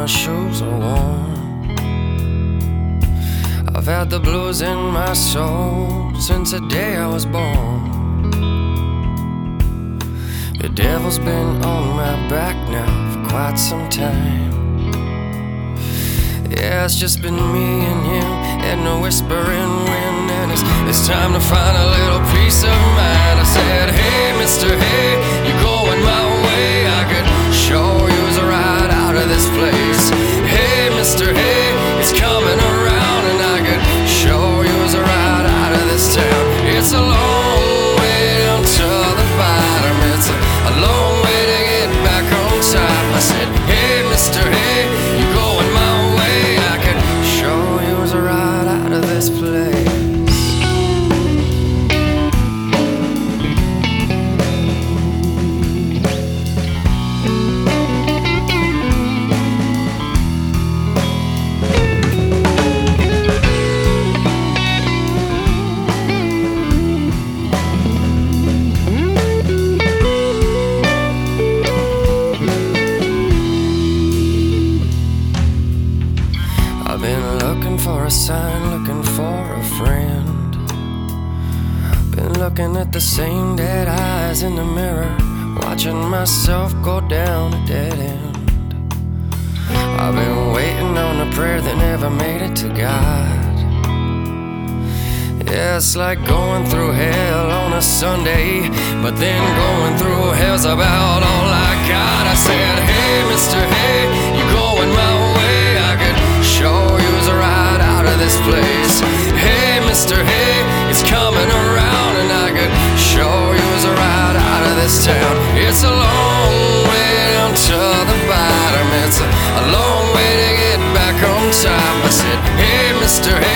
my shoes are worn. I've had the blues in my soul since the day I was born. The devil's been on my back now for quite some time. Yeah, it's just been me and him and a whispering wind, and it's time to find a little peace of mind. I said, hey, Mr. Hey, you're going my way. I could show you's a ride out of this place. Hey, Mr. Hey, it's coming around, and I could show you's a ride out of this town. It's a long way down to the bottom. It's a long way to get back on top. I said, hey, Mr. Hey, you're going my way. I could show you's a ride out of this place. I've been looking for a sign, looking for a friend. Been looking at the same dead eyes in the mirror, watching myself go down a dead end. I've been waiting on a prayer that never made it to God. Yeah, it's like going through hell on a Sunday, but then going through hell's about all I got. I said, hey, Mr. Hey, you're going my way. I could show you's a ride out of this place. Hey, Mr. Hey, it's coming around, and I could show you's a ride out of this town. It's a long way down to the bottom. It's a long way to get back on top. I said, hey, Mr. Hey,